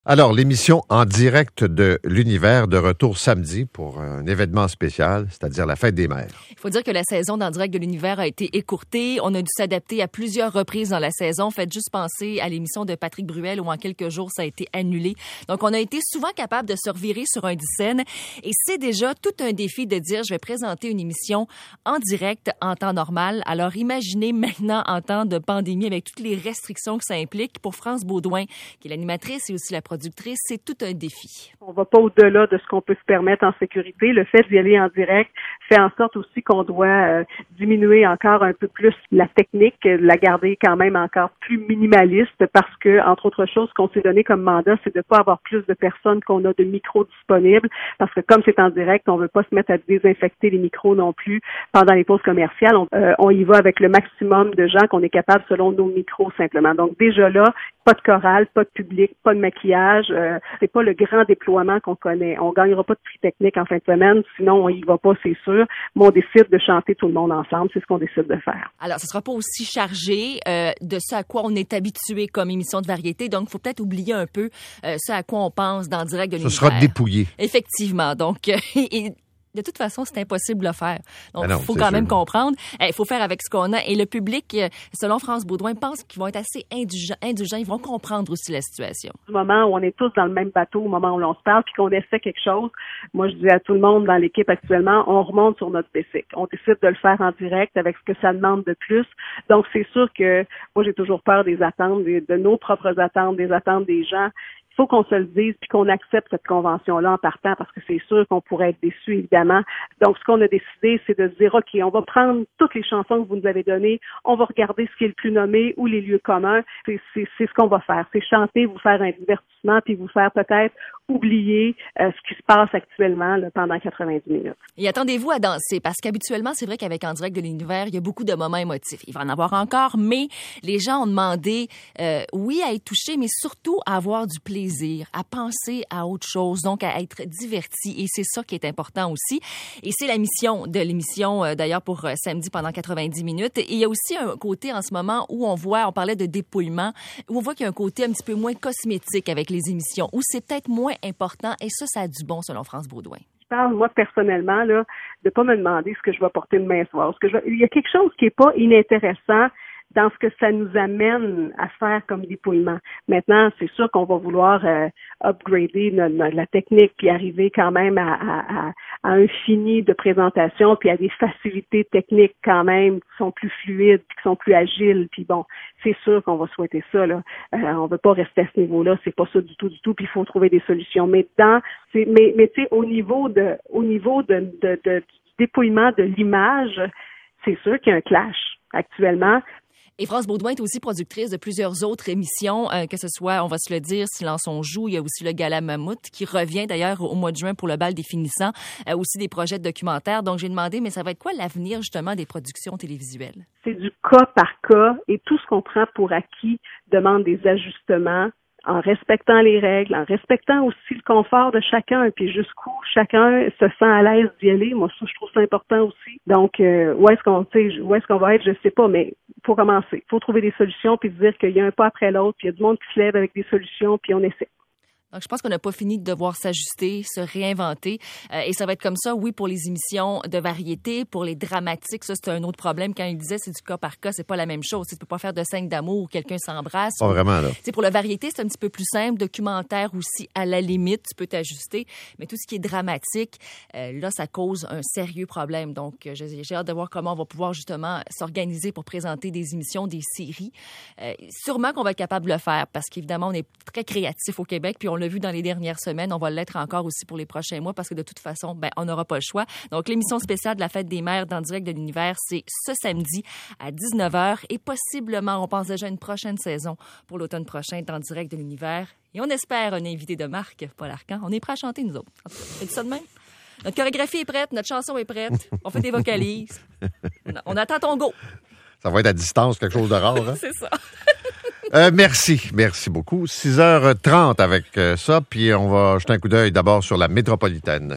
Alors, l'émission En direct de l'univers de retour samedi pour un événement spécial, c'est-à-dire la fête des mères. Il faut dire que la saison d'En direct de l'univers a été écourtée. On a dû s'adapter à plusieurs reprises dans la saison. Faites juste penser à l'émission de Patrick Bruel où en quelques jours, ça a été annulé. Donc, on a été souvent capable de se revirer sur un scène. Et c'est déjà tout un défi de dire, je vais présenter une émission en direct en temps normal. Alors, imaginez maintenant en temps de pandémie avec toutes les restrictions que ça implique. Pour France Baudouin, qui est l'animatrice et aussi la productrice, c'est tout un défi. On va pas au-delà de ce qu'on peut se permettre en sécurité. Le fait d'y aller en direct fait en sorte aussi qu'on doit diminuer encore un peu plus la technique, la garder quand même encore plus minimaliste parce que, entre autres choses, ce qu'on s'est donné comme mandat, c'est de pas avoir plus de personnes qu'on a de micros disponibles parce que comme c'est en direct, on veut pas se mettre à désinfecter les micros non plus pendant les pauses commerciales. On y va avec le maximum de gens qu'on est capable selon nos micros simplement. Donc déjà là, pas de chorale, pas de public, pas de maquillage. C'est pas le grand déploiement qu'on connaît. On gagnera pas de prix technique en fin de semaine, sinon on y va pas, c'est sûr. Mais on décide de chanter tout le monde ensemble. C'est ce qu'on décide de faire. Alors, ce sera pas aussi chargé de ce à quoi on est habitué comme émission de variété. Donc, il faut peut-être oublier un peu ce à quoi on pense dans Direct de l'univers. Ce sera dépouillé. Effectivement. Donc, de toute façon, c'est impossible de le faire. Donc, il faut quand sûr. même comprendre. Il faut faire avec ce qu'on a. Et le public, selon France Baudouin, pense qu'ils vont être assez indulgents. Ils vont comprendre aussi la situation. Du moment où on est tous dans le même bateau, au moment où l'on se parle, puis qu'on essaie quelque chose, moi, je dis à tout le monde dans l'équipe actuellement, on remonte sur notre bicycle. On décide de le faire en direct avec ce que ça demande de plus. Donc, c'est sûr que moi, j'ai toujours peur des attentes, de nos propres attentes, des attentes des gens. Il faut qu'on se le dise puis qu'on accepte cette convention-là en partant parce que c'est sûr qu'on pourrait être déçus, évidemment. Donc, ce qu'on a décidé, c'est de se dire, OK, on va prendre toutes les chansons que vous nous avez données, on va regarder ce qui est le plus nommé ou les lieux communs. C'est ce qu'on va faire. C'est chanter, vous faire un divertissement puis vous faire peut-être oublier ce qui se passe actuellement là, pendant 90 minutes. Et attendez-vous à danser parce qu'habituellement, c'est vrai qu'avec En direct de l'univers, il y a beaucoup de moments émotifs. Il va en avoir encore, mais les gens ont demandé, oui, à être touchés, mais surtout à avoir du plaisir, à penser à autre chose, donc à être divertis. Et c'est ça qui est important aussi. Et c'est la mission de l'émission, d'ailleurs, pour samedi pendant 90 minutes. Et il y a aussi un côté en ce moment où on parlait de dépouillement, où on voit qu'il y a un côté un petit peu moins cosmétique avec les émissions, où c'est peut-être moins important. Et ça a du bon, selon France Baudouin. Je parle, moi, personnellement, là, de pas me demander ce que je vais porter demain soir. Il y a quelque chose qui est pas inintéressant dans ce que ça nous amène à faire comme dépouillement. Maintenant, c'est sûr qu'on va vouloir upgrader la technique puis arriver quand même à un fini de présentation puis à des facilités techniques quand même qui sont plus fluides puis qui sont plus agiles. Puis bon, c'est sûr qu'on va souhaiter ça, là. On veut pas rester à ce niveau-là, c'est pas ça du tout, puis il faut trouver des solutions. Mais tu sais, au niveau du dépouillement de l'image, c'est sûr qu'il y a un clash actuellement. Et France Baudouin est aussi productrice de plusieurs autres émissions, que ce soit, on va se le dire, Silence on joue, il y a aussi le Gala Mammouth qui revient d'ailleurs au mois de juin pour le bal des finissants, aussi des projets de documentaires. Donc j'ai demandé, mais ça va être quoi l'avenir justement des productions télévisuelles? C'est du cas par cas et tout ce qu'on prend pour acquis demande des ajustements en respectant les règles, en respectant aussi le confort de chacun, puis jusqu'où chacun se sent à l'aise d'y aller. Moi, ça, je trouve ça important aussi. Donc, où est-ce qu'on va être, je sais pas, mais il faut commencer. Il faut trouver des solutions, puis se dire qu'il y a un pas après l'autre, puis il y a du monde qui se lève avec des solutions, puis on essaie. Donc, je pense qu'on n'a pas fini de devoir s'ajuster, se réinventer. Et ça va être comme ça, oui, pour les émissions de variété, pour les dramatiques. Ça, c'est un autre problème. Quand il disait c'est du cas par cas, c'est pas la même chose. Tu peux pas faire de scène d'amour où quelqu'un s'embrasse. Pas vraiment, là. Pour la variété, c'est un petit peu plus simple. Documentaire aussi, à la limite, tu peux t'ajuster. Mais tout ce qui est dramatique, là, ça cause un sérieux problème. Donc, j'ai hâte de voir comment on va pouvoir justement s'organiser pour présenter des émissions, des séries. Sûrement qu'on va être capable de le faire parce qu'évidemment, on est très créatif au Québec, puis on l'a vu dans les dernières semaines. On va l'être encore aussi pour les prochains mois parce que de toute façon, on n'aura pas le choix. Donc, l'émission spéciale de la Fête des mères dans Direct de l'univers, c'est ce samedi à 19h et possiblement, on pense déjà à une prochaine saison pour l'automne prochain dans Direct de l'univers. Et on espère un invité de marque, Paul Arcan. On est prêts à chanter, nous autres. C'est ça de même? Notre chorégraphie est prête, notre chanson est prête. On fait des vocalises. On attend ton go. Ça va être à distance, quelque chose de rare. Hein? C'est ça. Merci beaucoup. 6h30 avec ça, puis on va jeter un coup d'œil d'abord sur la métropolitaine.